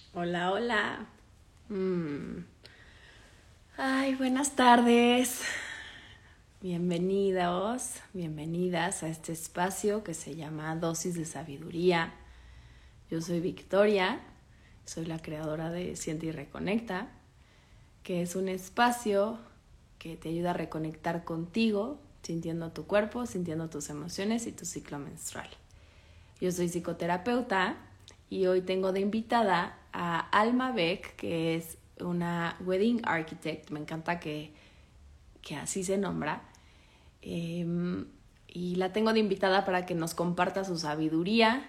Hola, hola. Mm. Ay, buenas tardes. Bienvenidos, bienvenidas a este espacio que se llama Dosis de Sabiduría. Yo soy Victoria, soy la creadora de Siente y Reconecta, que es un espacio que te ayuda a reconectar contigo, sintiendo tu cuerpo, sintiendo tus emociones y tu ciclo menstrual. Yo soy psicoterapeuta y hoy tengo de invitada a Alma Beck, que es una wedding architect, me encanta que así se nombra, y la tengo de invitada para que nos comparta su sabiduría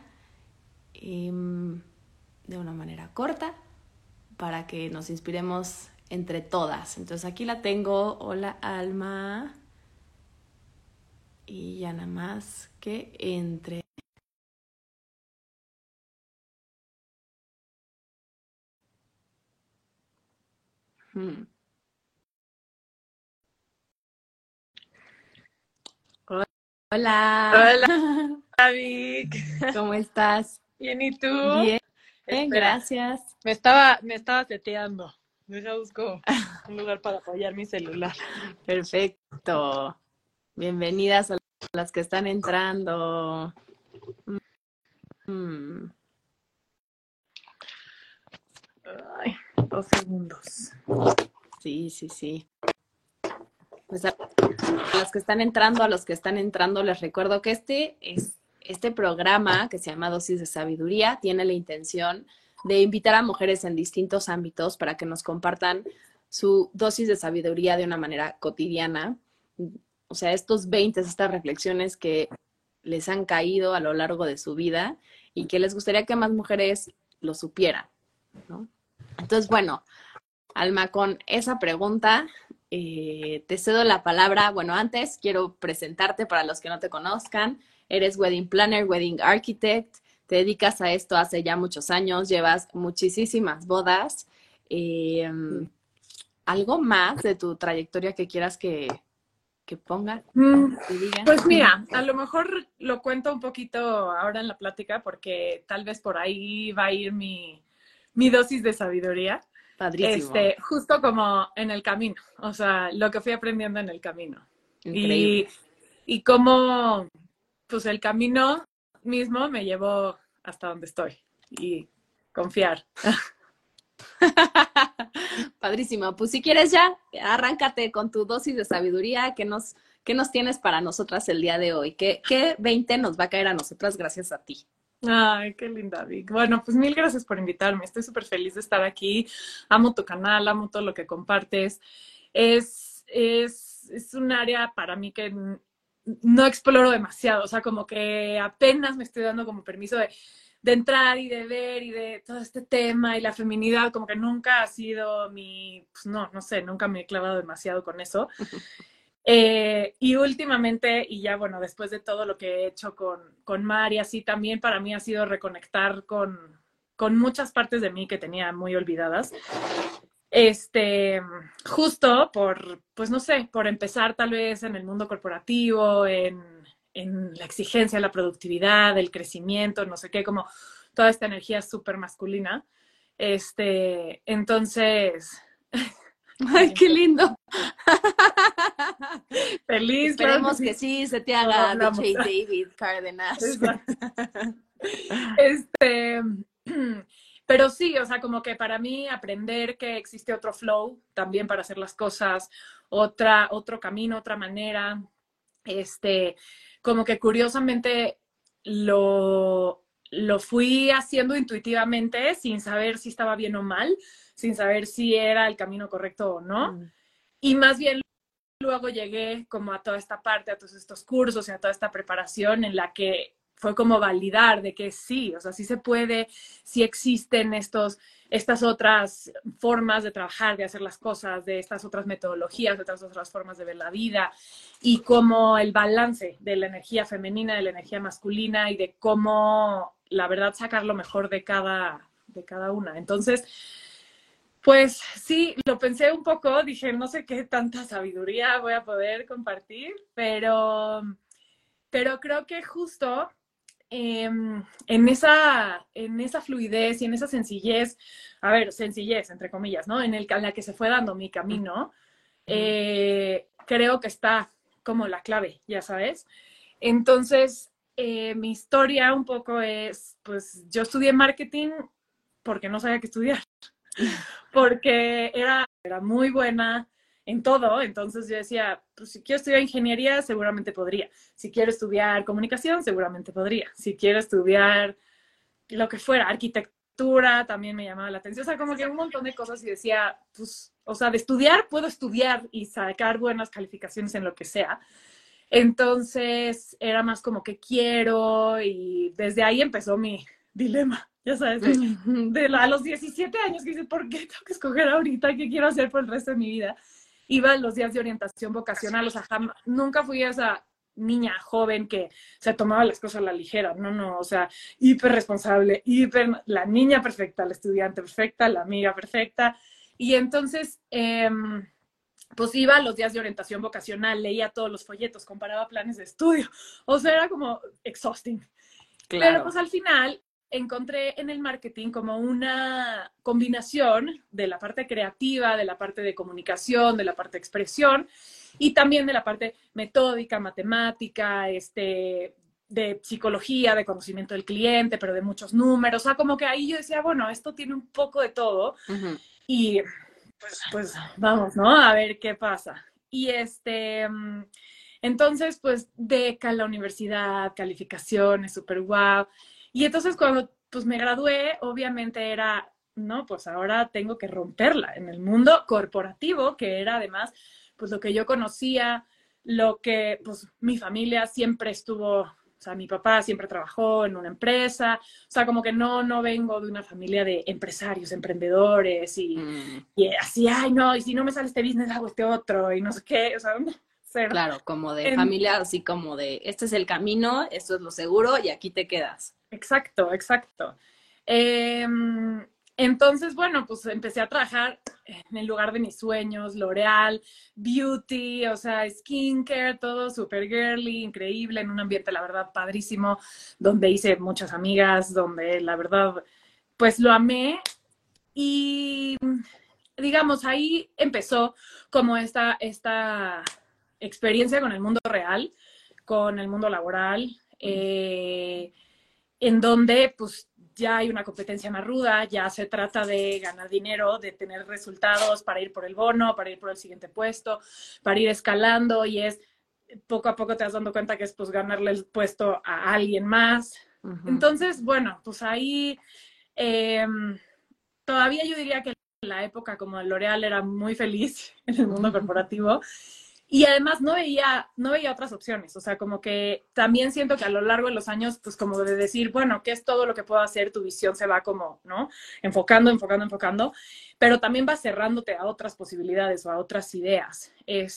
de una manera corta, para que nos inspiremos entre todas. Entonces aquí la tengo. Hola, Alma. Y ya nada más que entre. Hmm. Hola. Hola, Vic. ¿Cómo estás? Bien, ¿y tú? Bien, Espera, gracias. me estaba seteando. Deja busco un lugar para apoyar mi celular. Perfecto. Bienvenidas a las que están entrando. Mm, Ay, 2 segundos. sí, sí, sí. Pues a las que están entrando, a los que están entrando, les recuerdo que este programa que se llama Dosis de Sabiduría tiene la intención de invitar a mujeres en distintos ámbitos para que nos compartan su dosis de sabiduría de una manera cotidiana. O sea, estos 20, estas reflexiones que les han caído a lo largo de su vida y que les gustaría que más mujeres lo supieran, ¿no? Entonces, bueno, Alma, con esa pregunta, te cedo la palabra. Bueno, antes quiero presentarte para los que no te conozcan. Eres wedding planner, wedding architect, te dedicas a esto hace ya muchos años, llevas muchísimas bodas. Eh, ¿Algo más de tu trayectoria que quieras que ponga, que diga? Pues mira, a lo mejor lo cuento un poquito ahora en la plática porque tal vez por ahí va a ir mi dosis de sabiduría. Padrísimo, Justo como en el camino, o sea, lo que fui aprendiendo en el camino. increíble. Y, y cómo, pues el camino mismo me llevó hasta donde estoy y confiar. Padrísimo. Pues si quieres ya, arráncate con tu dosis de sabiduría. ¿Qué nos tienes para nosotras el día de hoy? ¿Qué 20 nos va a caer a nosotras gracias a ti? Ay, qué linda, Vic. Bueno, pues mil gracias por invitarme. Estoy súper feliz de estar aquí. Amo tu canal, amo todo lo que compartes. Es un área para mí que no exploro demasiado. O sea, como que apenas me estoy dando como permiso de entrar y de ver y de todo este tema y la feminidad, como que nunca ha sido pues no, no sé, nunca me he clavado demasiado con eso. Y últimamente, y ya bueno, después de todo lo que he hecho con Mar y así, también para mí ha sido reconectar con muchas partes de mí que tenía muy olvidadas. Este, Justo por, pues no sé, por empezar tal vez en el mundo corporativo, en la exigencia, la productividad, el crecimiento, no sé qué, como toda esta energía súper masculina. Entonces, Ay, alguien qué por lindo. feliz, claro que Esperemos que sí, sí se te nos haga hablamos. DJ David Cárdenas. Exacto. Este, pero sí, o sea, como que para mí aprender que existe otro flow también para hacer las cosas, otro camino, otra manera, este, como que curiosamente lo fui haciendo intuitivamente sin saber si estaba bien o mal, sin saber si era el camino correcto o no. Mm. Y más bien luego llegué como a toda esta parte, a todos estos cursos y a toda esta preparación en la que fue como validar de que sí, o sea, sí se puede, sí existen estas otras formas de trabajar, de hacer las cosas, de estas otras metodologías, de estas otras formas de ver la vida y como el balance de la energía femenina, de la energía masculina y de cómo, la verdad, sacar lo mejor de cada una. Entonces, pues sí, lo pensé un poco, dije, no sé qué tanta sabiduría voy a poder compartir, pero creo que justo en esa fluidez y en esa sencillez, a ver, sencillez, entre comillas, ¿no? En la que se fue dando mi camino, creo que está como la clave, ya sabes. Entonces, mi historia un poco es, pues yo estudié marketing porque no sabía qué estudiar, porque era muy buena en todo, entonces yo decía, pues si quiero estudiar ingeniería, seguramente podría. Si quiero estudiar comunicación, seguramente podría. Si quiero estudiar lo que fuera, arquitectura, también me llamaba la atención. O sea, como que un montón de cosas y decía, pues, o sea, de estudiar, puedo estudiar y sacar buenas calificaciones en lo que sea. Entonces, era más como que quiero y desde ahí empezó mi dilema, ya sabes, a los 17 años que dices, ¿por qué tengo que escoger ahorita qué quiero hacer por el resto de mi vida? Iba a los días de orientación vocacional, o sea, nunca fui esa niña joven que se tomaba las cosas a la ligera, no, o sea, hiper responsable, la niña perfecta, la estudiante perfecta, la amiga perfecta, y entonces, pues iba a los días de orientación vocacional, leía todos los folletos, comparaba planes de estudio, o sea, era como exhausting. Claro. Pero pues al final encontré en el marketing como una combinación de la parte creativa, de la parte de comunicación, de la parte de expresión y también de la parte metódica, matemática, de psicología, de conocimiento del cliente, pero de muchos números. O sea, como que ahí yo decía, bueno, esto tiene un poco de todo y pues vamos, ¿no? A ver qué pasa. Y entonces, pues beca en la universidad, calificaciones, súper guau. Y entonces cuando pues me gradué, obviamente era, no, pues ahora tengo que romperla en el mundo corporativo, que era además pues lo que yo conocía, lo que pues mi familia siempre estuvo, o sea, mi papá siempre trabajó en una empresa, o sea, como que no vengo de una familia de empresarios, emprendedores y así, ay, no, y si no me sale este business, hago este otro y no sé qué, o sea, cero. Claro, como de familia, así como de, este es el camino, esto es lo seguro y aquí te quedas. Exacto, exacto. Entonces, bueno, pues empecé a trabajar en el lugar de mis sueños, L'Oreal, beauty, o sea, skincare, todo súper girly, increíble, en un ambiente, la verdad, padrísimo, donde hice muchas amigas, donde la verdad, pues lo amé y, digamos, ahí empezó como esta experiencia con el mundo real, con el mundo laboral, en donde pues ya hay una competencia más ruda, ya se trata de ganar dinero, de tener resultados para ir por el bono, para ir por el siguiente puesto, para ir escalando y es poco a poco te vas dando cuenta que es pues ganarle el puesto a alguien más. Entonces, bueno, pues ahí todavía yo diría que la época como de L'Oreal era muy feliz en el mundo corporativo y además no veía otras opciones, o sea, como que también siento que a lo largo de los años, pues como de decir, bueno, ¿qué es todo lo que puedo hacer? Tu visión se va como, ¿no? Enfocando, pero también va cerrándote a otras posibilidades o a otras ideas.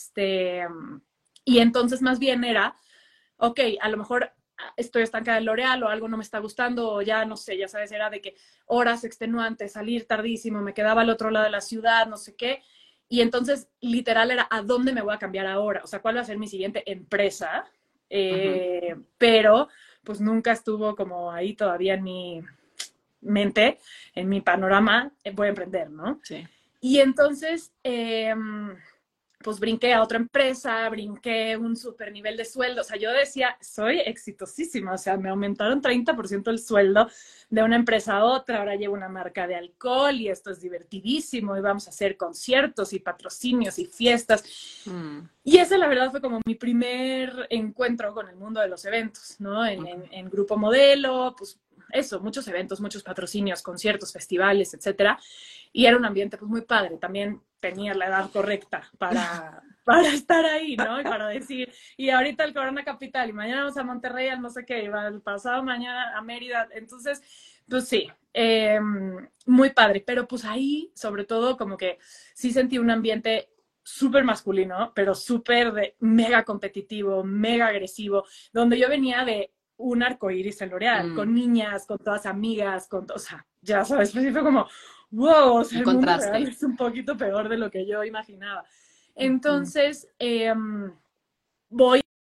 Y entonces más bien era, ok, a lo mejor estoy estancada en L'Oreal o algo no me está gustando o ya no sé, ya sabes, era de que horas extenuantes, salir tardísimo, me quedaba al otro lado de la ciudad, no sé qué. Y entonces, literal, era ¿a dónde me voy a cambiar ahora? O sea, ¿cuál va a ser mi siguiente empresa? Pero, pues nunca estuvo como ahí todavía en mi mente, en mi panorama, voy a emprender, ¿no? Sí. Y entonces, pues brinqué a otra empresa, brinqué un súper nivel de sueldo. O sea, yo decía, soy exitosísima. O sea, me aumentaron 30% el sueldo de una empresa a otra. Ahora llevo una marca de alcohol y esto es divertidísimo. Y vamos a hacer conciertos y patrocinios y fiestas. Y ese, la verdad, fue como mi primer encuentro con el mundo de los eventos, ¿no? En Grupo Modelo, pues eso, muchos eventos, muchos patrocinios, conciertos, festivales, etcétera. Y era un ambiente pues muy padre. También tenía la edad correcta para estar ahí, ¿no? Y para decir, y ahorita el Corona Capital, y mañana vamos a Monterrey, al no sé qué, y el pasado mañana a Mérida. Entonces, pues sí, muy padre. Pero pues ahí, sobre todo, como que sí sentí un ambiente súper masculino, pero súper mega competitivo, mega agresivo, donde yo venía de un arcoíris en L'Oreal, con niñas, con todas amigas, o sea, ya sabes, pues fue como, wow, o sea, el mundo real es un poquito peor de lo que yo imaginaba. Entonces, voy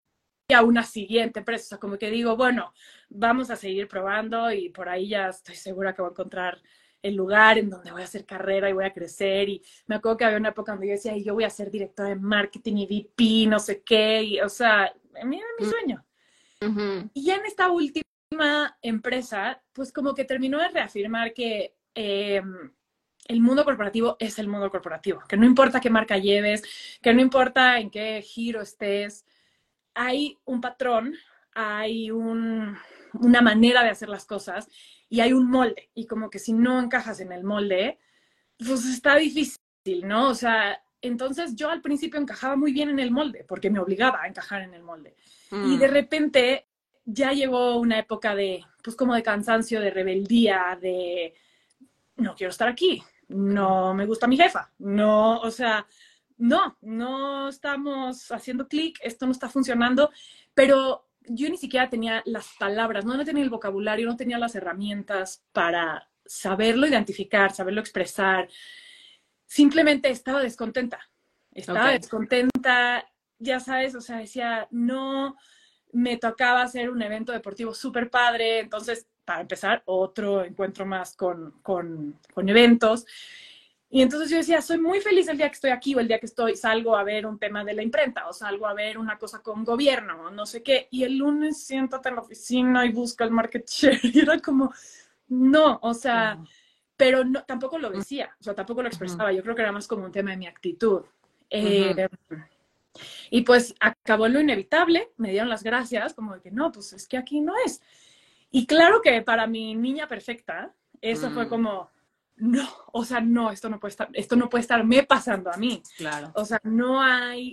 a una siguiente empresa. O sea, como que digo, bueno, vamos a seguir probando y por ahí ya estoy segura que voy a encontrar el lugar en donde voy a hacer carrera y voy a crecer. Y me acuerdo que había una época donde yo decía, yo voy a ser directora de marketing y VP, no sé qué. Y, o sea, mira mi sueño. Y ya en esta última empresa, pues como que terminó de reafirmar que el mundo corporativo es el mundo corporativo, que no importa qué marca lleves, que no importa en qué giro estés, hay un patrón, hay una manera de hacer las cosas y hay un molde. Y como que si no encajas en el molde, pues está difícil, ¿no? O sea, entonces yo al principio encajaba muy bien en el molde porque me obligaba a encajar en el molde. Y de repente ya llegó una época de, pues como de cansancio, de rebeldía, de no quiero estar aquí, no me gusta mi jefa, no, o sea, no estamos haciendo clic, esto no está funcionando, pero yo ni siquiera tenía las palabras, no tenía el vocabulario, no tenía las herramientas para saberlo identificar, saberlo expresar. Simplemente estaba descontenta. Estaba descontenta, ya sabes, o sea, decía, no, me tocaba hacer un evento deportivo súper padre, entonces, para empezar, otro encuentro más con eventos. Y entonces yo decía, soy muy feliz el día que estoy aquí o el día que salgo a ver un tema de la imprenta o salgo a ver una cosa con gobierno o no sé qué. Y el lunes siéntate en la oficina y busca el market share. Y era como, no, o sea, pero no, tampoco lo decía, o sea, tampoco lo expresaba. Yo creo que era más como un tema de mi actitud. Y pues acabó lo inevitable, me dieron las gracias, como de que no, pues es que aquí no es. Y claro que para mi niña perfecta, eso fue como, no, o sea, no, esto no puede estarme pasando a mí. Claro. O sea, no hay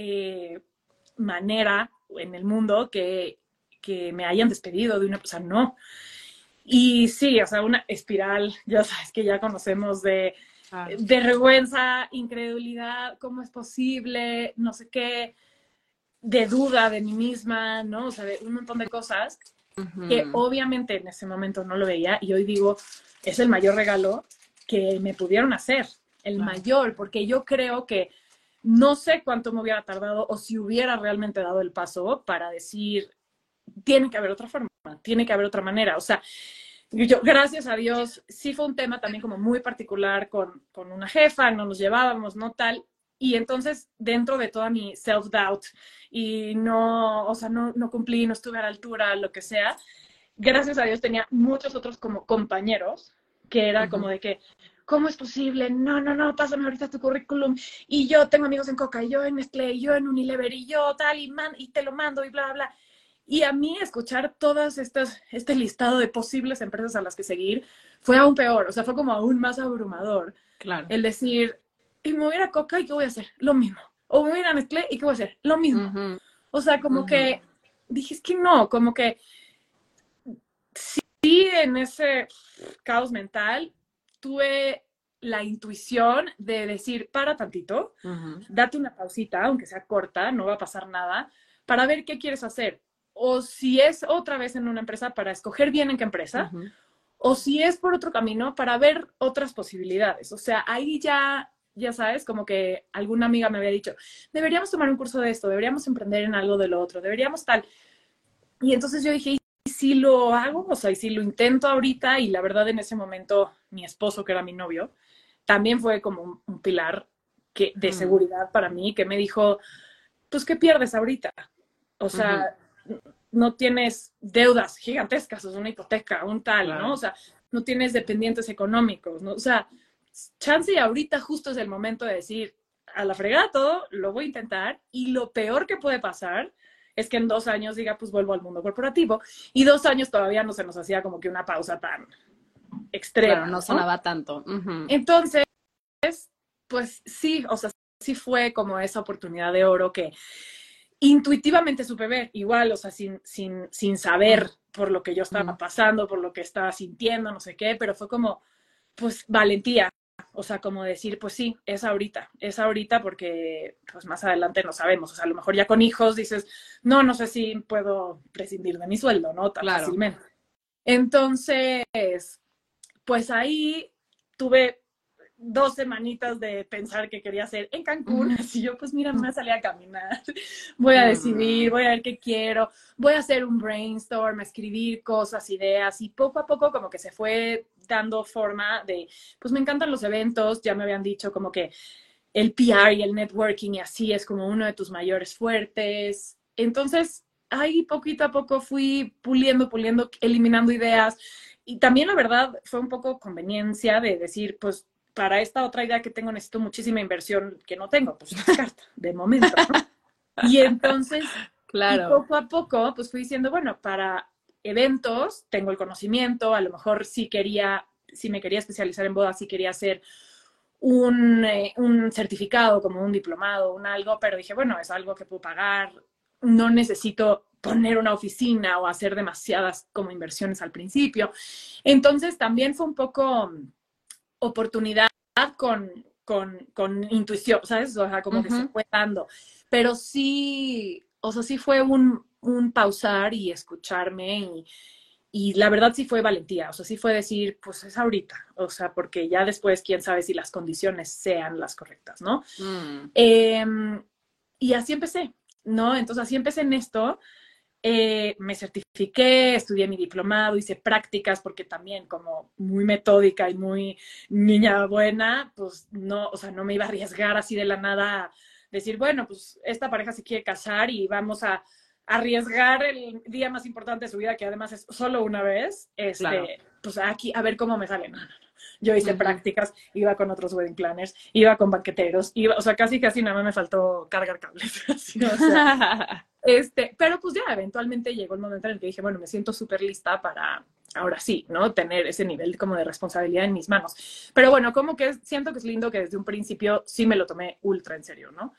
manera en el mundo que me hayan despedido de una, o sea, no. Y sí, o sea, una espiral, ya sabes que ya conocemos de vergüenza, incredulidad, cómo es posible, no sé qué, de duda de mí misma, ¿no? O sea, de un montón de cosas que obviamente en ese momento no lo veía y hoy digo, es el mayor regalo que me pudieron hacer, el mayor, porque yo creo que no sé cuánto me hubiera tardado o si hubiera realmente dado el paso para decir, tiene que haber otra forma, tiene que haber otra manera, o sea, yo, gracias a Dios, sí fue un tema también como muy particular con una jefa, no nos llevábamos, no tal, y entonces dentro de toda mi self-doubt y no, o sea, no cumplí, no estuve a la altura, lo que sea, gracias a Dios tenía muchos otros como compañeros que era como de que, ¿cómo es posible? No, pásame ahorita tu currículum y yo tengo amigos en Coca, y yo en Nestlé, y yo en Unilever, y yo tal, y te lo mando y bla, bla. Y a mí escuchar todas este listado de posibles empresas a las que seguir fue aún peor, o sea, fue como aún más abrumador. Claro. El decir, y me voy a ir a Coca y ¿qué voy a hacer? Lo mismo. O me voy a ir a Nestlé y ¿qué voy a hacer? Lo mismo. O sea, como que dije, es que no, como que sí en ese caos mental tuve la intuición de decir, para tantito, date una pausita, aunque sea corta, no va a pasar nada, para ver qué quieres hacer. O si es otra vez en una empresa, para escoger bien en qué empresa, o si es por otro camino, para ver otras posibilidades. O sea, ahí ya sabes, como que alguna amiga me había dicho, deberíamos tomar un curso de esto, deberíamos emprender en algo de lo otro, deberíamos tal. Y entonces yo dije, ¿y si lo hago? O sea, ¿y si lo intento ahorita? Y la verdad, en ese momento, mi esposo, que era mi novio, también fue como un pilar de seguridad para mí, que me dijo, pues, ¿qué pierdes ahorita? O sea, no tienes deudas gigantescas, o sea, una hipoteca, un tal, ¿no? O sea, no tienes dependientes económicos, ¿no? O sea, chance y ahorita justo es el momento de decir, a la fregada todo, lo voy a intentar, y lo peor que puede pasar es que en 2 años diga, pues vuelvo al mundo corporativo, y 2 años todavía no se nos hacía como que una pausa tan extrema. Claro, no sonaba tanto. Entonces, pues sí, o sea, sí fue como esa oportunidad de oro que intuitivamente supe ver, igual, o sea, sin saber por lo que yo estaba pasando, por lo que estaba sintiendo, no sé qué, pero fue como, pues, valentía. O sea, como decir, pues sí, es ahorita porque pues más adelante no sabemos. O sea, a lo mejor ya con hijos dices, no sé si puedo prescindir de mi sueldo, ¿no? Tan fácilmente. Entonces, pues ahí tuve 2 semanitas de pensar que quería hacer en Cancún. Así yo, pues mira, me voy a salir a caminar, voy a decidir, voy a ver qué quiero, voy a hacer un brainstorm, a escribir cosas, ideas, y poco a poco como que se fue dando forma de, pues me encantan los eventos, ya me habían dicho como que el PR y el networking y así es como uno de tus mayores fuertes. Entonces, ahí poquito a poco fui puliendo, eliminando ideas. Y también, la verdad, fue un poco conveniencia de decir, pues, para esta otra idea que tengo necesito muchísima inversión que no tengo, pues descarta, de momento, ¿no? Y entonces, y Claro. poco a poco, pues fui diciendo, bueno, para eventos tengo el conocimiento, a lo mejor sí quería, si me quería especializar en bodas, sí quería hacer un certificado, como un diplomado, un algo, pero dije, bueno, es algo que puedo pagar, no necesito poner una oficina o hacer demasiadas como inversiones al principio. Entonces también fue un poco oportunidad con intuición, ¿sabes? O sea, como que se fue dando. Pero sí, o sea, sí fue un pausar y escucharme y la verdad sí fue valentía, o sea, sí fue decir, pues es ahorita, o sea, porque ya después quién sabe si las condiciones sean las correctas, ¿no? Y así empecé, ¿no? Entonces así empecé en esto, me certifiqué, estudié mi diplomado, hice prácticas, porque también como muy metódica y muy niña buena, pues no, o sea, no me iba a arriesgar así de la nada, decir, bueno, pues esta pareja se quiere casar y vamos a arriesgar el día más importante de su vida, que además es solo una vez, Claro. pues aquí a ver cómo me sale. No, no, no. Yo hice prácticas, iba con otros wedding planners, iba con banqueteros, iba, o sea, casi nada más me faltó cargar cables. Así, o sea, pero pues ya eventualmente llegó el momento en el que dije, bueno, me siento súper lista para, ahora sí, ¿no? Tener ese nivel como de responsabilidad en mis manos. Pero bueno, como que siento que es lindo que desde un principio sí me lo tomé ultra en serio, ¿no?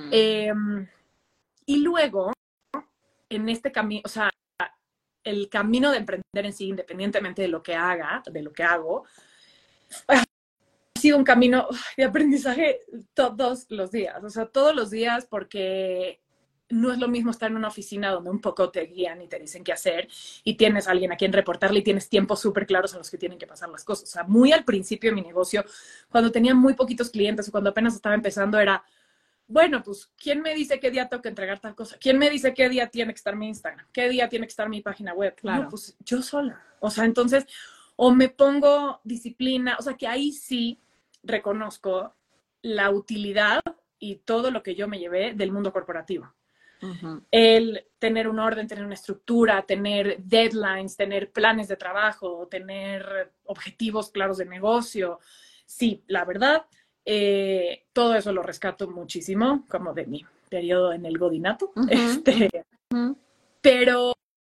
Y luego, en este camino, o sea, el camino de emprender en sí, independientemente de lo que haga, de lo que hago, ha sido un camino de aprendizaje todos los días, o sea, todos los días, porque no es lo mismo estar en una oficina donde un poco te guían y te dicen qué hacer y tienes a alguien a quien reportarle y tienes tiempos súper claros en los que tienen que pasar las cosas. O sea, muy al principio de mi negocio, cuando tenía muy poquitos clientes o cuando apenas estaba empezando, era, bueno, pues, ¿quién me dice qué día tengo que entregar tal cosa? ¿Quién me dice qué día tiene que estar mi Instagram? ¿Qué día tiene que estar mi página web? Claro. No, pues yo sola. O sea, entonces, o me pongo disciplina, o sea, que ahí sí reconozco la utilidad y todo lo que yo me llevé del mundo corporativo. El tener un orden, tener una estructura, tener deadlines, tener planes de trabajo, tener objetivos claros de negocio. Sí, la verdad, todo eso lo rescato muchísimo, como de mi periodo en el godinato. Pero,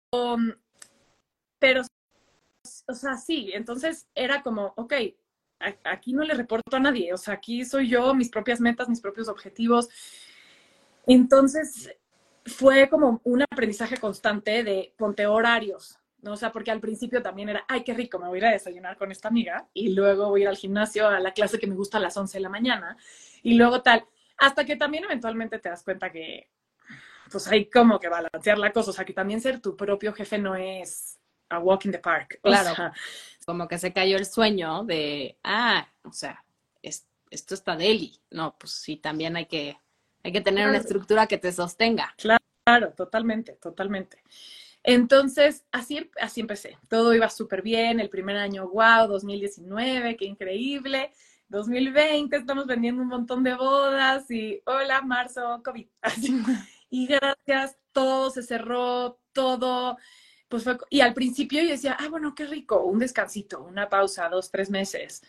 pero, o sea, sí, entonces era como, ok, aquí no le reporto a nadie, o sea, aquí soy yo, mis propias metas, mis propios objetivos. Entonces, fue como un aprendizaje constante de ponte horarios, ¿no? O sea, porque al principio también era, ay, qué rico, me voy a ir a desayunar con esta amiga y luego voy a ir al gimnasio a la clase que me gusta a las 11 de la mañana y luego tal, hasta que también eventualmente te das cuenta que pues hay como que balancear la cosa, o sea, que también ser tu propio jefe no es a walk in the park. Claro, o sea, como que se cayó el sueño de, o sea, esto está deli. No, pues sí, también hay que tener una estructura que te sostenga. Claro, totalmente, totalmente. Entonces, así empecé. Todo iba súper bien. El primer año, wow, 2019, qué increíble. 2020, estamos vendiendo un montón de bodas y hola, marzo, COVID. Así. Y gracias, todo se cerró, todo. Pues fue, y al principio yo decía, bueno, qué rico, un descansito, una pausa, 2, 3 meses.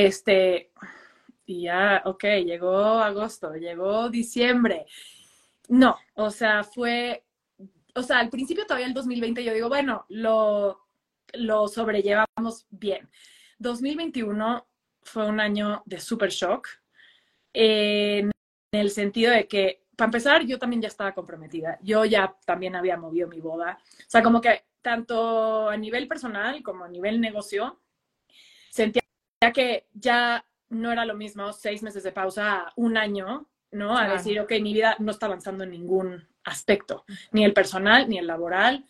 Y ya, ok, llegó agosto, llegó diciembre. No, o sea, al principio todavía el 2020 yo digo, bueno, lo sobrellevamos bien. 2021 fue un año de super shock, en el sentido de que, para empezar, yo también ya estaba comprometida. Yo ya también había movido mi boda. O sea, como que tanto a nivel personal como a nivel negocio, sentía que ya no era lo mismo 6 meses de pausa a un año, ¿no? A decir, ok, mi vida no está avanzando en ningún aspecto, ni el personal, ni el laboral.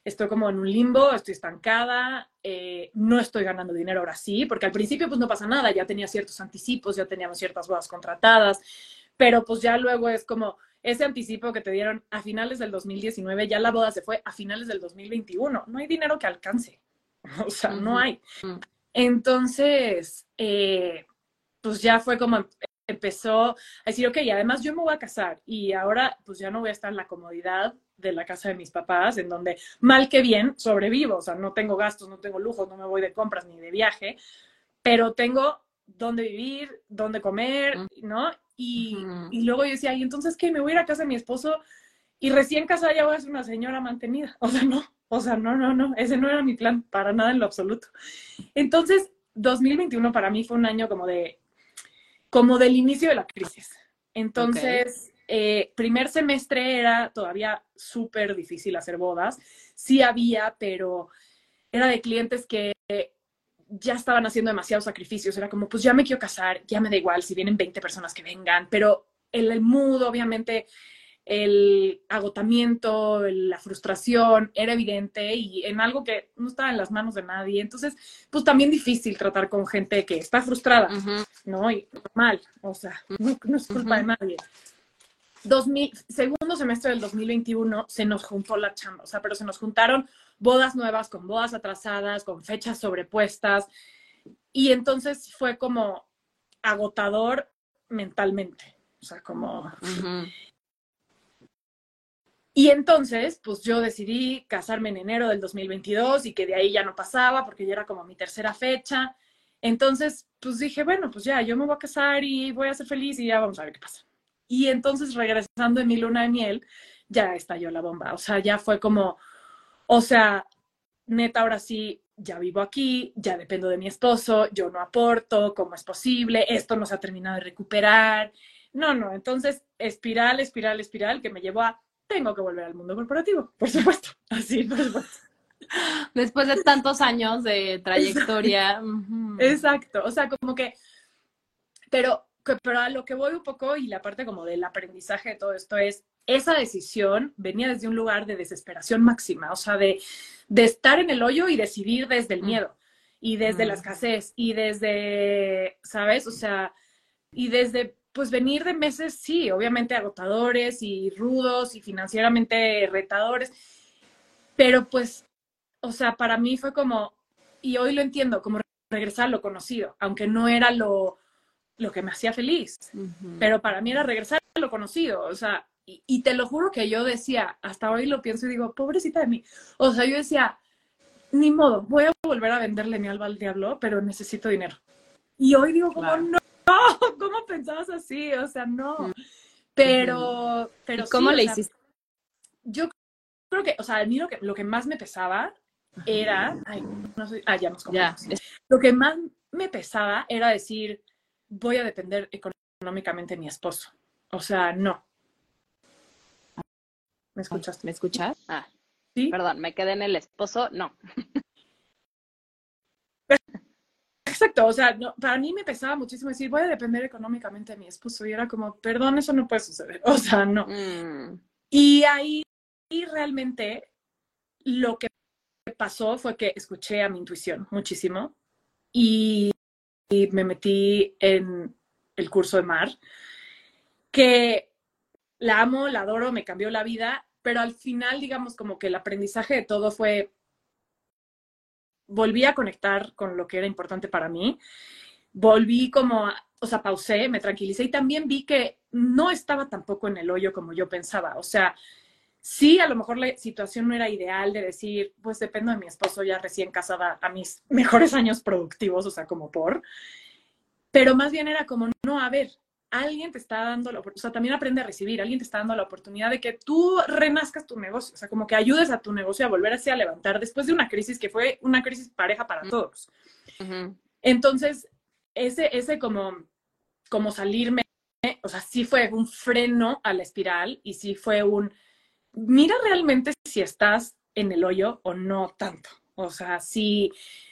estoy como en un limbo, estoy estancada, no estoy ganando dinero ahora sí, porque al principio pues no pasa nada, ya tenía ciertos anticipos, ya teníamos ciertas bodas contratadas, pero pues ya luego es como ese anticipo que te dieron a finales del 2019, ya la boda se fue a finales del 2021, no hay dinero que alcance, o sea, no hay. Entonces, pues ya fue como empezó a decir, ok, además yo me voy a casar y ahora pues ya no voy a estar en la comodidad de la casa de mis papás, en donde mal que bien sobrevivo, o sea, no tengo gastos, no tengo lujos, no me voy de compras ni de viaje, pero tengo dónde vivir, dónde comer, ¿no? Y luego yo decía, ¿y entonces qué? ¿Me voy a ir a casa de mi esposo? Y recién casada ya voy a ser una señora mantenida. O sea, no, ese no era mi plan, para nada en lo absoluto. Entonces, 2021 para mí fue un año como del inicio de la crisis. Entonces, primer semestre era todavía súper difícil hacer bodas. Sí había, pero era de clientes que ya estaban haciendo demasiados sacrificios. Era como, pues ya me quiero casar, ya me da igual si vienen 20 personas que vengan, pero el mood, obviamente, el agotamiento, la frustración era evidente y en algo que no estaba en las manos de nadie. Entonces, pues también difícil tratar con gente que está frustrada, ¿no? Y normal, o sea, no es culpa de nadie. Segundo semestre del 2021 se nos juntó la chamba, o sea, pero se nos juntaron bodas nuevas con bodas atrasadas, con fechas sobrepuestas, y entonces fue como agotador mentalmente, o sea, como... Y entonces, pues yo decidí casarme en enero del 2022 y que de ahí ya no pasaba porque ya era como mi tercera fecha. Entonces, pues dije, bueno, pues ya, yo me voy a casar y voy a ser feliz y ya vamos a ver qué pasa. Y entonces, regresando de mi luna de miel, ya estalló la bomba. O sea, ya fue como, o sea, neta, ahora sí, ya vivo aquí, ya dependo de mi esposo, yo no aporto, ¿cómo es posible? Esto no se ha terminado de recuperar. No, entonces, espiral, que me llevó a tengo que volver al mundo corporativo, por supuesto. Así, por supuesto. Después de tantos años de trayectoria. Exacto. O sea, como que, pero a lo que voy un poco y la parte como del aprendizaje de todo esto es, esa decisión venía desde un lugar de desesperación máxima, o sea, de estar en el hoyo y decidir desde el miedo y desde la escasez y desde, ¿sabes? O sea, y desde, pues venir de meses, sí, obviamente agotadores y rudos y financieramente retadores, pero pues, o sea, para mí fue como, y hoy lo entiendo, como regresar a lo conocido, aunque no era lo que me hacía feliz, pero para mí era regresar a lo conocido, o sea, y te lo juro que yo decía, hasta hoy lo pienso y digo, pobrecita de mí, o sea, yo decía, ni modo, voy a volver a venderle mi alma al diablo, pero necesito dinero. Y hoy digo, como, no, ¿cómo pensabas así? O sea, no. Pero ¿Y cómo sí, le o sea, hiciste? yo creo que, o sea, a mí lo que más me pesaba era, ay, no sé, ya nos comemos. Lo que más me pesaba era decir, voy a depender económicamente de mi esposo. O sea, no. ¿Me escuchas? ¿Me escuchas? Ah, sí. Perdón, me quedé en el esposo. No. Exacto, o sea, no, para mí me pesaba muchísimo decir, voy a depender económicamente de mi esposo. Y era como, perdón, eso no puede suceder. O sea, no. Y ahí realmente lo que pasó fue que escuché a mi intuición muchísimo y me metí en el curso de Mar, que la amo, la adoro, me cambió la vida, pero al final, digamos, como que el aprendizaje de todo fue, volví a conectar con lo que era importante para mí, volví como, o sea, pausé, me tranquilicé y también vi que no estaba tampoco en el hoyo como yo pensaba, o sea, sí, a lo mejor la situación no era ideal de decir, pues dependo de mi esposo ya recién casada a mis mejores años productivos, o sea, como pero más bien era como, no, a ver, alguien te está dando, o sea, también aprende a recibir, alguien te está dando la oportunidad de que tú renazcas tu negocio, o sea, como que ayudes a tu negocio a volver así a levantar después de una crisis que fue una crisis pareja para todos. Entonces, ese como salirme, o sea, sí fue un freno a la espiral y sí fue mira realmente si estás en el hoyo o no tanto. O sea, si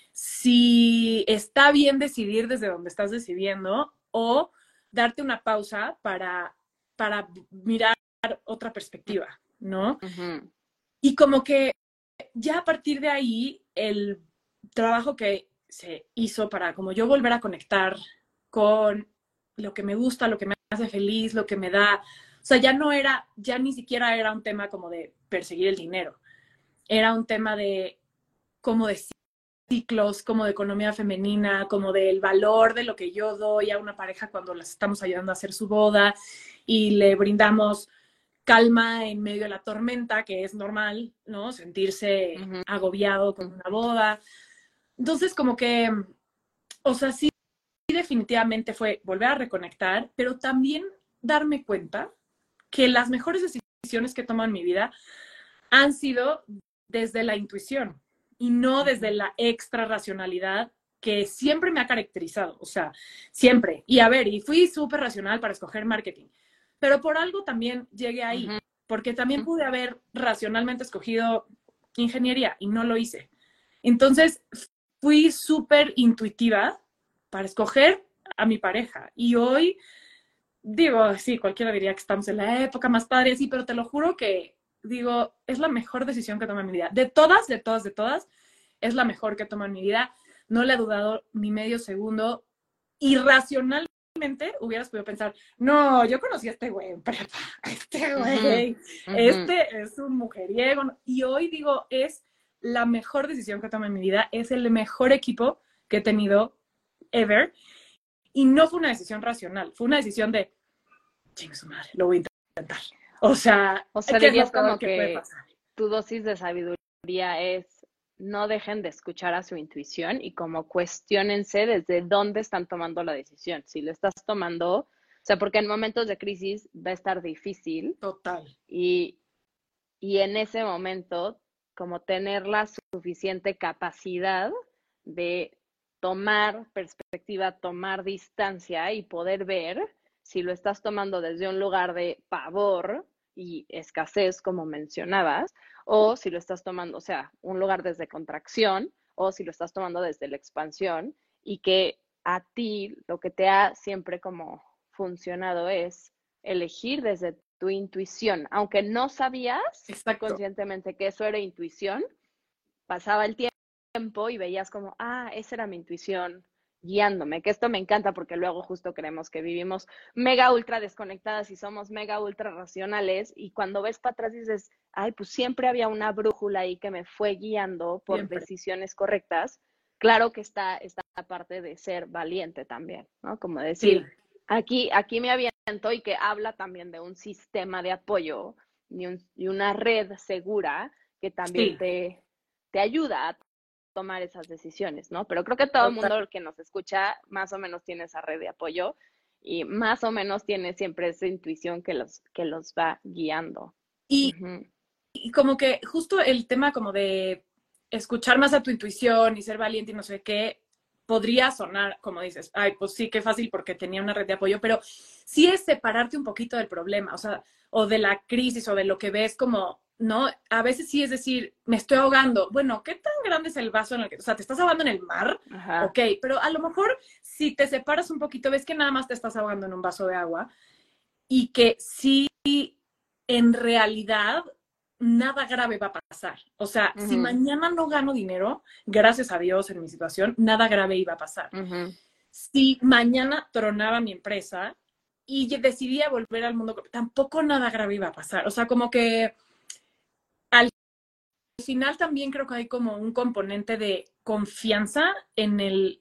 está bien decidir desde donde estás decidiendo o darte una pausa para mirar otra perspectiva, ¿no? Y como que ya a partir de ahí, el trabajo que se hizo para como yo volver a conectar con lo que me gusta, lo que me hace feliz, lo que me da, o sea, ya ni siquiera era un tema como de perseguir el dinero, era un tema de como de ciclos, como de economía femenina, como del valor de lo que yo doy a una pareja cuando las estamos ayudando a hacer su boda y le brindamos calma en medio de la tormenta, que es normal, ¿no? Sentirse agobiado con una boda. Entonces, como que, o sea, sí, definitivamente fue volver a reconectar, pero también darme cuenta que las mejores decisiones que he tomado en mi vida han sido desde la intuición y no desde la extra racionalidad que siempre me ha caracterizado, o sea, siempre. Y a ver, y fui súper racional para escoger marketing, pero por algo también llegué ahí, porque también pude haber racionalmente escogido ingeniería y no lo hice. Entonces, fui súper intuitiva para escoger a mi pareja. Y hoy, digo, sí, cualquiera diría que estamos en la época más padre, sí, pero te lo juro que, digo, es la mejor decisión que tomé en mi vida. De todas, es la mejor que tomo en mi vida. No le he dudado ni medio segundo. Irracionalmente hubieras podido pensar, no, yo conocí a este güey en prepa, este güey, este es un mujeriego. Y hoy digo, es la mejor decisión que tomé en mi vida, es el mejor equipo que he tenido ever. Y no fue una decisión racional, fue una decisión de, chingue su madre, lo voy a intentar. O sea ¿qué es lo dirías peor como que puede que pasar? tu dosis de sabiduría es no dejen de escuchar a su intuición y como cuestiónense desde dónde están tomando la decisión. Si lo estás tomando, o sea, porque en momentos de crisis va a estar difícil Total. y en ese momento como tener la suficiente capacidad de tomar perspectiva, tomar distancia y poder ver si lo estás tomando desde un lugar de pavor y escasez, como mencionabas, o si lo estás tomando, o sea, un lugar desde contracción, o si lo estás tomando desde la expansión, y que a ti lo que te ha siempre como funcionado es elegir desde tu intuición, aunque no sabías Exacto. conscientemente que eso era intuición, pasaba el tiempo y veías como, esa era mi intuición guiándome, que esto me encanta porque luego justo creemos que vivimos mega ultra desconectadas y somos mega ultra racionales y cuando ves para atrás dices, ay, pues siempre había una brújula ahí que me fue guiando por Siempre. decisiones correctas. Claro que está esta parte de ser valiente también, ¿no? Como decir, Sí. aquí me aviento y que habla también de un sistema de apoyo y una red segura que también Sí. te ayuda a tomar esas decisiones, ¿no? Pero creo que todo el Total. mundo que nos escucha más o menos tiene esa red de apoyo y más o menos tiene siempre esa intuición que los va guiando. Y, Ujú. y como que justo el tema como de escuchar más a tu intuición y ser valiente y no sé qué, podría sonar, como dices, ay, pues sí, qué fácil porque tenía una red de apoyo, pero sí es separarte un poquito del problema, o sea, o de la crisis o de lo que ves como, ¿no? A veces sí es decir, me estoy ahogando. Bueno, ¿qué tan grande es el vaso en el que, o sea, te estás ahogando en el mar? Ajá. Ok, pero a lo mejor si te separas un poquito, ves que nada más te estás ahogando en un vaso de agua y que sí, en realidad, nada grave va a pasar. O sea, si Ujú, mañana no gano dinero, gracias a Dios en mi situación, nada grave iba a pasar. ujú. Si mañana tronaba mi empresa y decidía volver al mundo, tampoco nada grave iba a pasar. O sea, como que al final también creo que hay como un componente de confianza en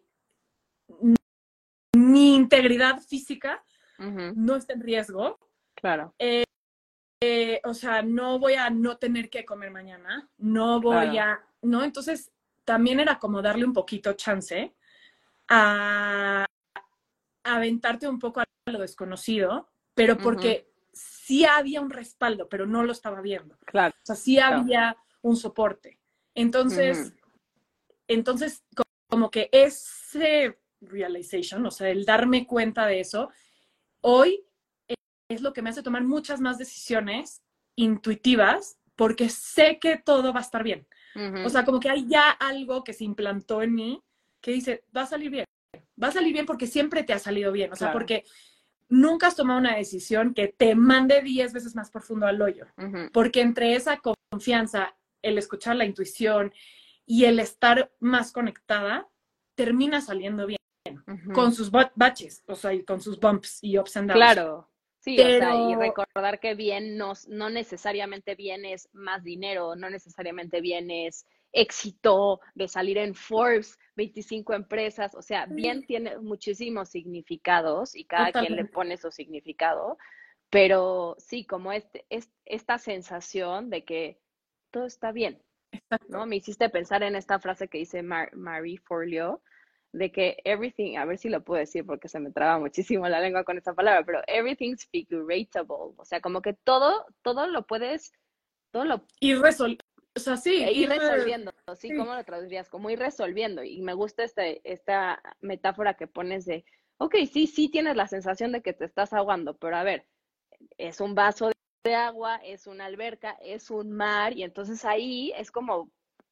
mi integridad física Ujú. no está en riesgo. Claro, O sea, no voy a no tener que comer mañana, no voy claro. a, ¿no? Entonces, también era como darle un poquito chance a aventarte un poco a lo desconocido, pero Ujú. porque sí había un respaldo, pero no lo estaba viendo. Claro. O sea, sí había un soporte. Ujú. Entonces, entonces como que ese realization, o sea, el darme cuenta de eso, hoy es lo que me hace tomar muchas más decisiones intuitivas porque sé que todo va a estar bien. O Ujú. sea, como que hay ya algo que se implantó en mí que dice, va a salir bien. Va a salir bien porque siempre te ha salido bien. O sea, Claro. porque nunca has tomado una decisión que te mande 10 veces más profundo al hoyo. Ujú. Porque entre esa confianza el escuchar la intuición y el estar más conectada, termina saliendo bien, con sus baches, o sea, y con sus bumps y ups and downs. Claro, sí, o sea, y Pero recordar que bien no necesariamente bien es más dinero, no necesariamente bien es éxito de salir en Forbes, 25 empresas, o sea, bien tiene muchísimos significados y cada quien le totalmente, pone su significado, pero sí, como esta sensación de que todo está bien, ¿no? exacto. Me hiciste pensar en esta frase que dice Marie Forleo, de que everything, a ver si lo puedo decir porque se me traba muchísimo la lengua con esta palabra, pero everything's figuratable, o sea, como que todo lo puedes, todo lo O sea, sí, ir resolviendo, ¿sí? sí, ¿Cómo lo traducirías? Como ir resolviendo, y me gusta esta metáfora que pones de, ok, sí tienes la sensación de que te estás ahogando, pero a ver, es un vaso de agua, es una alberca, es un mar, y entonces ahí es como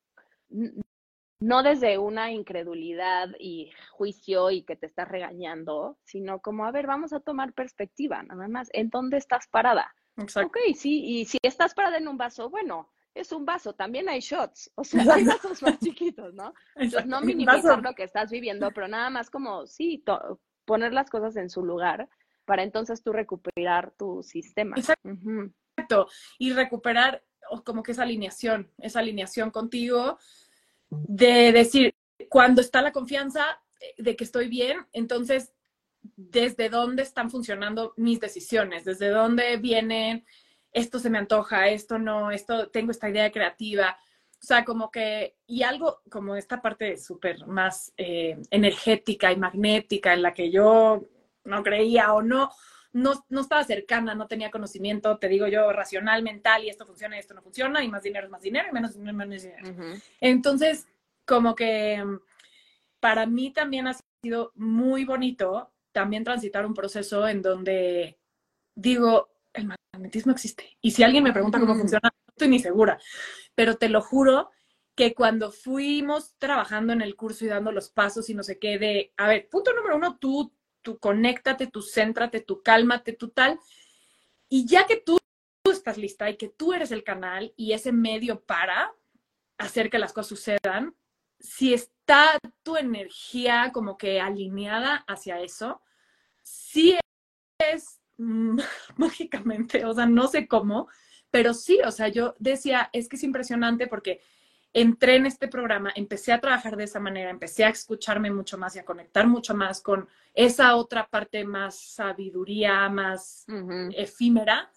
no desde una incredulidad y juicio y que te estás regañando, sino como, a ver, vamos a tomar perspectiva, nada más, ¿en dónde estás parada? Ok, exacto, sí, y si estás parada en un vaso, bueno, es un vaso, también hay shots, o sea, hay exacto, vasos más chiquitos, ¿no? Entonces, exacto. no Vaso, minimizar lo que estás viviendo, pero nada más como, sí, poner las cosas en su lugar para entonces tú recuperar tu sistema. Ujú. exacto. Y recuperar como que esa alineación contigo de decir, cuando está la confianza de que estoy bien, entonces, ¿desde dónde están funcionando mis decisiones? ¿Desde dónde vienen, esto se me antoja, esto no, esto, tengo esta idea creativa? O sea, como que, y algo como esta parte súper más energética y magnética en la que yo no creía o no estaba cercana, no tenía conocimiento, te digo yo, racional, mental, y esto funciona y esto no funciona, y más dinero es más dinero, y menos dinero es menos dinero. Uh-huh. Entonces, como que para mí también ha sido muy bonito también transitar un proceso en donde digo, el magnetismo existe. Y si alguien me pregunta cómo funciona, no estoy ni segura, pero te lo juro que cuando fuimos trabajando en el curso y dando los pasos y no sé qué, de, a ver, punto número uno, tú conéctate, tú céntrate, tú cálmate, tú tal, y ya que tú estás lista y que tú eres el canal y ese medio para hacer que las cosas sucedan, si está tu energía como que alineada hacia eso, sí es mágicamente, o sea, no sé cómo, pero sí, o sea, yo decía, es que es impresionante porque entré en este programa, empecé a trabajar de esa manera, empecé a escucharme mucho más y a conectar mucho más con esa otra parte más sabiduría, más Uh-huh. efímera,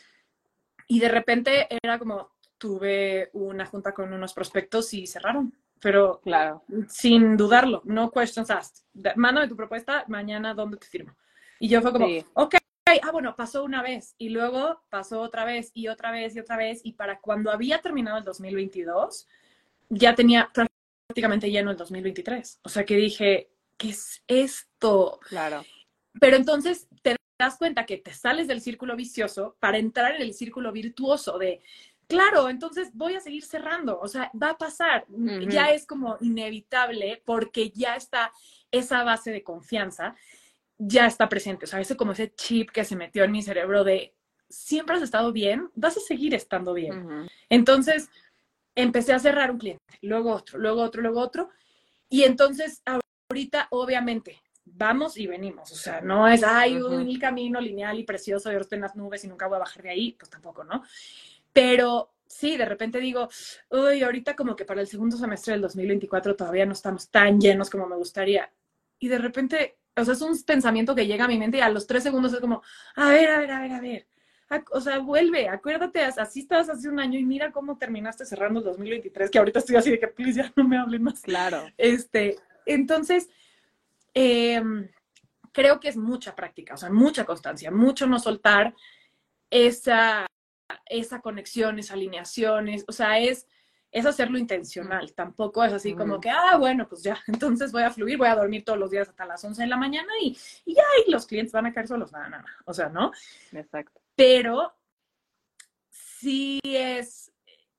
y de repente era como, tuve una junta con unos prospectos y cerraron, pero Claro. sin dudarlo, no questions asked. Mándame tu propuesta, mañana dónde te firmo. Y yo fue como, Sí. ok, bueno, pasó una vez y luego pasó otra vez y otra vez y otra vez y para cuando había terminado el 2022, ya tenía prácticamente lleno el 2023. O sea que dije, ¿qué es esto? Claro. Pero entonces te das cuenta que te sales del círculo vicioso para entrar en el círculo virtuoso de, claro, entonces voy a seguir cerrando, o sea, va a pasar, Uh-huh. ya es como inevitable porque ya está esa base de confianza, ya está presente, o sea, ese como ese chip que se metió en mi cerebro de, siempre has estado bien, vas a seguir estando bien. Uh-huh. Entonces, empecé a cerrar un cliente, luego otro, luego otro, luego otro, y entonces ahorita, obviamente, vamos y venimos. O sea, no es, ay, Uh-huh. un camino lineal y precioso, yo estoy en las nubes y nunca voy a bajar de ahí. Pues tampoco, ¿no? Pero sí, de repente digo, uy, ahorita como que para el segundo semestre del 2024 todavía no estamos tan llenos como me gustaría. Y de repente, o sea, es un pensamiento que llega a mi mente y a los 3 segundos es como, a ver, a ver, a ver, a ver. O sea, vuelve, acuérdate, así estabas hace un año y mira cómo terminaste cerrando el 2023, que ahorita estoy así de que, please, ya no me hablen más. Claro. Entonces, eh, creo que es mucha práctica, o sea, mucha constancia, mucho no soltar esa, esa conexión, esa alineación, o sea, es hacerlo intencional, tampoco es así como Uh-huh. que, bueno, pues ya, entonces voy a fluir, voy a dormir todos los días hasta las 11 de la mañana y ya, y los clientes van a caer solos, nada, o sea, ¿no? Exacto. Pero sí es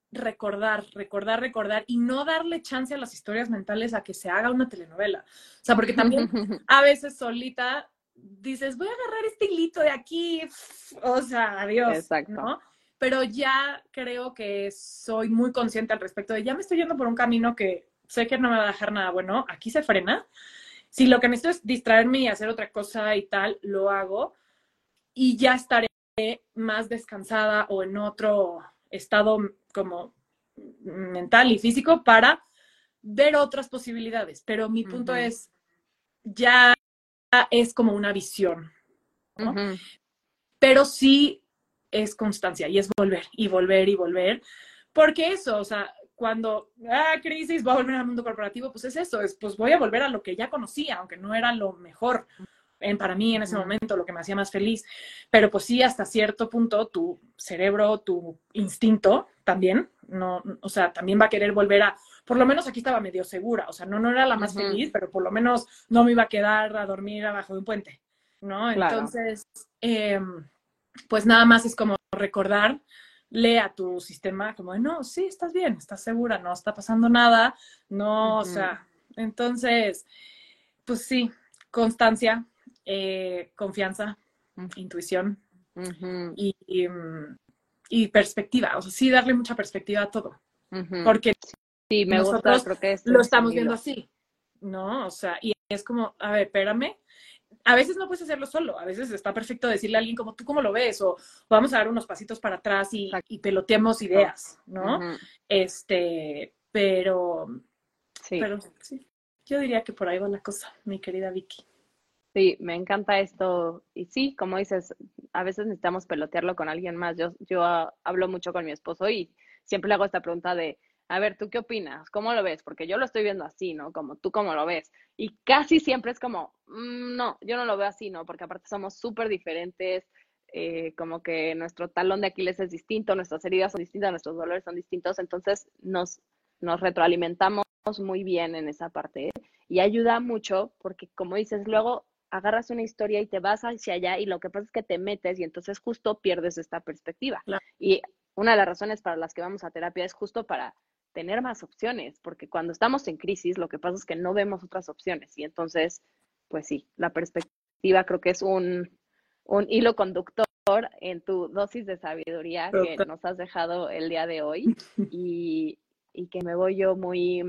recordar y no darle chance a las historias mentales a que se haga una telenovela. O sea, porque también a veces solita dices, voy a agarrar este hilito de aquí, o sea, adiós, Exacto. ¿no? pero ya creo que soy muy consciente al respecto de ya me estoy yendo por un camino que sé que no me va a dejar nada bueno, aquí se frena. Si lo que necesito es distraerme y hacer otra cosa y tal, lo hago y ya estaré más descansada o en otro estado como mental y físico para ver otras posibilidades. Pero mi punto es, ya es como una visión, ¿no? Pero sí es constancia y es volver y volver y volver. Porque eso, o sea, cuando, crisis, voy a volver al mundo corporativo, pues es eso, pues voy a volver a lo que ya conocía, aunque no era lo mejor para mí en ese momento, lo que me hacía más feliz. Pero pues sí, hasta cierto punto, tu cerebro, tu instinto también, no, o sea, también va a querer volver a, por lo menos aquí estaba medio segura, o sea, no era la más feliz, pero por lo menos no me iba a quedar a dormir abajo de un puente, ¿no? Claro. Entonces, pues nada más es como recordar, a tu sistema como, no, sí, estás bien, estás segura, no está pasando nada, no, o sea, entonces, pues sí, constancia, confianza, intuición y perspectiva, o sea, sí darle mucha perspectiva a todo, porque sí, me nosotros gusta, creo que es lo estamos viendo así, ¿no? O sea, y es como, a ver, espérame, a veces no puedes hacerlo solo, a veces está perfecto decirle a alguien como, ¿tú cómo lo ves? O vamos a dar unos pasitos para atrás y peloteemos ideas, ¿no? Pero sí, yo diría que por ahí va la cosa, mi querida Vicky. Sí, me encanta esto. Y sí, como dices, a veces necesitamos pelotearlo con alguien más. Yo hablo mucho con mi esposo y siempre le hago esta pregunta de, a ver, ¿tú qué opinas? ¿Cómo lo ves? Porque yo lo estoy viendo así, ¿no? Como tú, ¿cómo lo ves? Y casi siempre es como, no, yo no lo veo así, ¿no? Porque aparte somos súper diferentes, como que nuestro talón de Aquiles es distinto, nuestras heridas son distintas, nuestros dolores son distintos, entonces nos retroalimentamos muy bien en esa parte, ¿eh? Y ayuda mucho porque, como dices, luego agarras una historia y te vas hacia allá y lo que pasa es que te metes y entonces justo pierdes esta perspectiva. Claro. Y una de las razones para las que vamos a terapia es justo para tener más opciones, porque cuando estamos en crisis lo que pasa es que no vemos otras opciones y entonces, pues sí, la perspectiva creo que es un hilo conductor en tu dosis de sabiduría que nos has dejado el día de hoy y que me voy yo muy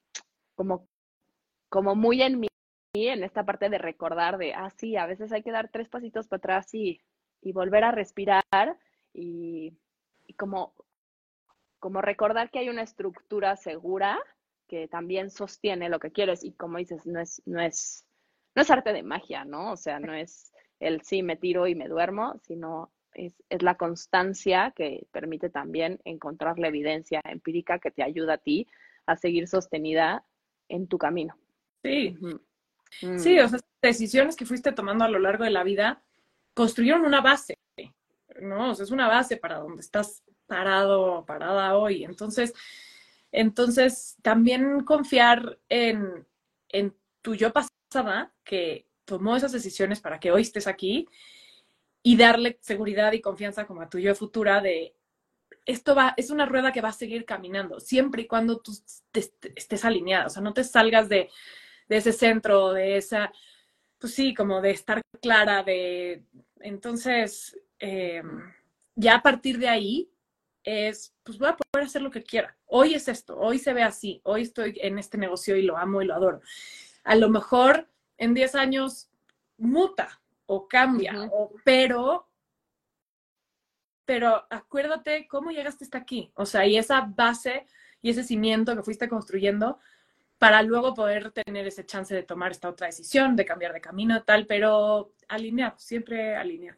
como muy en mí, en esta parte de recordar de, sí, a veces hay que dar 3 pasitos para atrás y volver a respirar y como recordar que hay una estructura segura que también sostiene lo que quieres y como dices, no es arte de magia, ¿no? O sea, no es el sí, me tiro y me duermo, sino es la constancia que permite también encontrar la evidencia empírica que te ayuda a ti a seguir sostenida en tu camino. Sí. Sí, o sea, decisiones que fuiste tomando a lo largo de la vida construyeron una base, ¿no? O sea, es una base para donde estás parada hoy. Entonces también confiar en tu yo pasada, que tomó esas decisiones para que hoy estés aquí, y darle seguridad y confianza como a tu yo futura de es una rueda que va a seguir caminando, siempre y cuando tú estés alineada, o sea, no te salgas de ese centro, de esa, pues sí, como de estar clara, entonces, ya a partir de ahí, pues voy a poder hacer lo que quiera. Hoy es esto, hoy se ve así, hoy estoy en este negocio y lo amo y lo adoro. A lo mejor en 10 años muta o cambia, pero acuérdate cómo llegaste hasta aquí, o sea, y esa base y ese cimiento que fuiste construyendo para luego poder tener ese chance de tomar esta otra decisión, de cambiar de camino, tal, pero alineado, siempre alineado.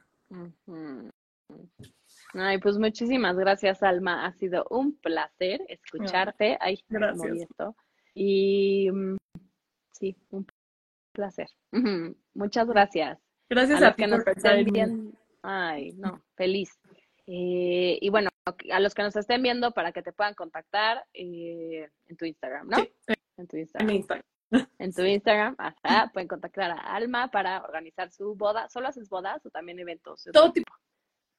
Ay, pues muchísimas gracias, Alma. Ha sido un placer escucharte. Ay, gracias. Esto. Y sí, un placer. Muchas gracias. Gracias a ti que por nos pensar estén en mí. viendo. Ay, no, feliz. Y bueno, a los que nos estén viendo para que te puedan contactar en tu Instagram, ¿no? Sí, en tu Instagram. En Instagram. En tu Instagram, pueden contactar a Alma para organizar su boda. ¿Solo haces bodas o también eventos? Todo tipo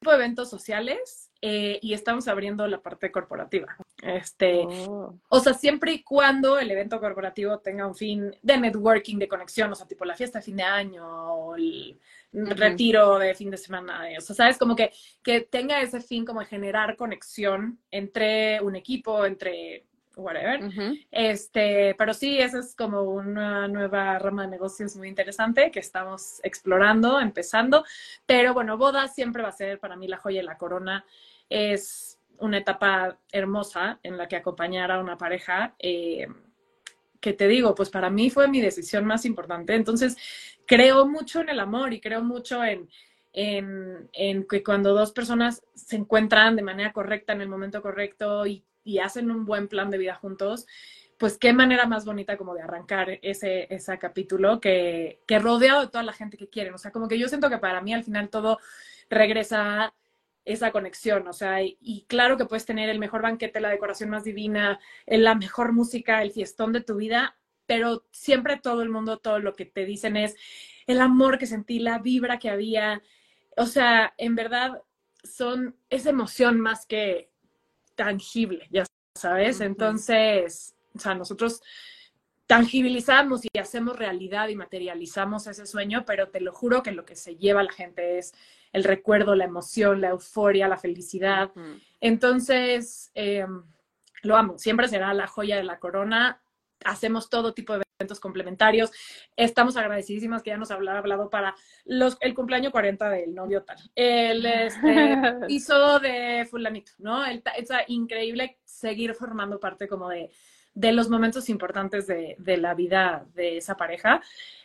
de eventos sociales y estamos abriendo la parte corporativa. O sea, siempre y cuando el evento corporativo tenga un fin de networking, de conexión, o sea, tipo la fiesta de fin de año o el retiro de fin de semana, o sea, ¿sabes? Como que tenga ese fin como de generar conexión entre un equipo, entre whatever. Pero sí, esa es como una nueva rama de negocios muy interesante que estamos explorando, empezando. Pero bueno, boda siempre va a ser para mí la joya y la corona. Es una etapa hermosa en la que acompañar a una pareja, que te digo, pues para mí fue mi decisión más importante. Entonces, creo mucho en el amor y creo mucho en que cuando dos personas se encuentran de manera correcta en el momento correcto y hacen un buen plan de vida juntos, pues qué manera más bonita como de arrancar ese capítulo que rodeado de toda la gente que quieren. O sea, como que yo siento que para mí al final todo regresa a esa conexión, o sea, y claro que puedes tener el mejor banquete, la decoración más divina, la mejor música, el fiestón de tu vida, pero siempre todo el mundo, todo lo que te dicen es el amor que sentí, la vibra que había, o sea, en verdad son esa emoción más que tangible, ya sabes. Entonces, o sea, nosotros tangibilizamos y hacemos realidad y materializamos ese sueño, pero te lo juro que lo que se lleva a la gente es el recuerdo, la emoción, la euforia, la felicidad. Entonces, lo amo, siempre será la joya de la corona. Hacemos todo tipo de eventos complementarios. Estamos agradecidísimas que ya nos habrá hablado para el cumpleaños 40 del novio tal. El piso de fulanito, ¿no? Es increíble seguir formando parte como de los momentos importantes de la vida de esa pareja.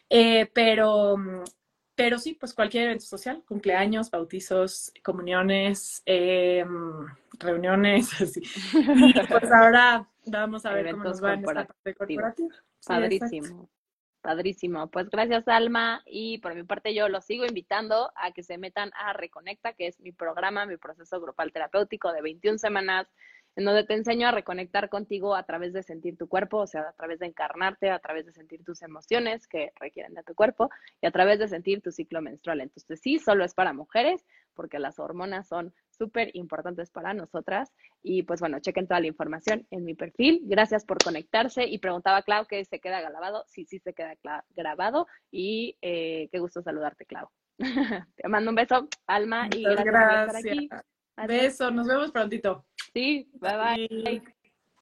Pero sí, pues cualquier evento social, cumpleaños, bautizos, comuniones, reuniones, así. Y pues ahora vamos a ver cómo nos va en esta parte corporativa. Sí, padrísimo, exacto. padrísimo. Pues gracias, Alma. Y por mi parte yo los sigo invitando a que se metan a Reconecta, que es mi programa, mi proceso grupal terapéutico de 21 semanas, en donde te enseño a reconectar contigo a través de sentir tu cuerpo, o sea, a través de encarnarte, a través de sentir tus emociones que requieren de tu cuerpo y a través de sentir tu ciclo menstrual. Entonces, sí, solo es para mujeres, porque las hormonas son súper importantes para nosotras. Y pues bueno, chequen toda la información en mi perfil. Gracias por conectarse. Y preguntaba Clau que se queda grabado. Sí, sí se queda grabado. Y qué gusto saludarte, Clau. Te mando un beso, Alma, y Muchas gracias por estar gracias. aquí. Adiós. Beso, nos vemos prontito. Sí, bye bye.